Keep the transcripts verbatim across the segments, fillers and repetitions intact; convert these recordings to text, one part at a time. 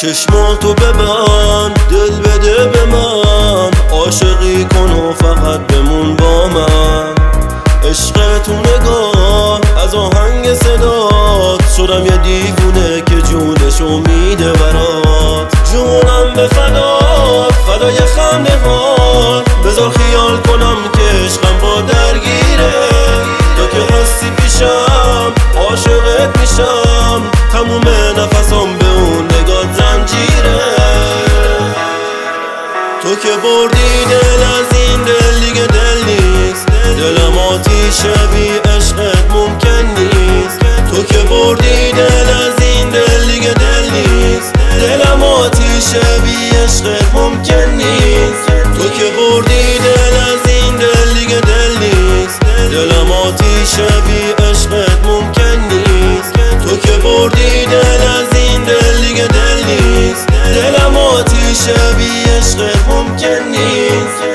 چشماتو ببند، دل بده به من، عاشقی کن و فقط بمون با من. عشق تو نگاه از آهنگ صدات، شدم یه دیوونه که جونشو میده برات. جونم به فدات، فدای خنده هات، بذار خیال کنم که عشقم با درگیره. تو که هستی پیشم عاشقت میشم، تموم نفسم به اون نگات زنجیره. تو که بردی دل از این دل دیگه دل نیست، دلم آتیشه بی عشقت ممکن نیست. تو که بردی دل از این دل دیگه دل نیست، دلم آتیشه بی عشقت ممکن نیست. تو که بردی دل از این دل دیگه دل نیست، دلم آتیشه بی عشقت ممکن نیست. تو که بردی دل از این دل دیگه دل نیست، دلم آتیشه بی عشقت ممکن نیست.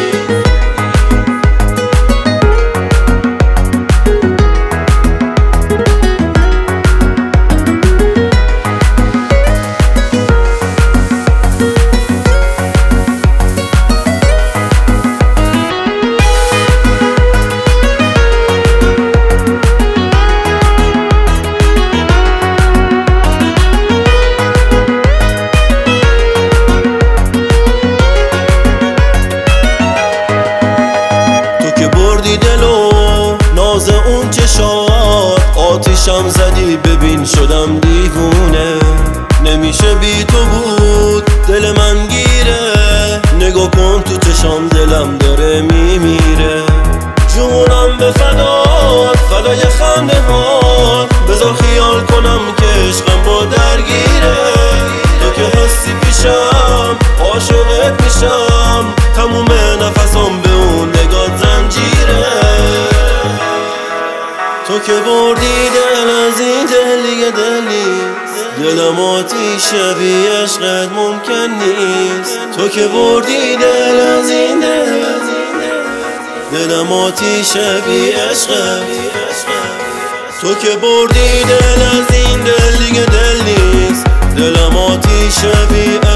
دلو ناز اون چشات، آتیشم زدی ببین شدم دیوونه. نمیشه بی تو بود دل من گیره، نگاه کن تو چشام دلم داره میمیره. جونم به فدات، فدای خنده هات، بذار خیال کنم که عشقم با درگیره. تو که هستی پیشم عاشقت میشم، تموم نفسم به اون نگات زنجیره. تو که بردی دل از این دل دیگه دل نیست، دلم آتیشه بی عشقت ممکن نیست. تو که بردی دل از این دل، دلم آتیشه بی عشقت. تو که بردی دل از این دل دیگه دل نیست، دلم آتیشه بی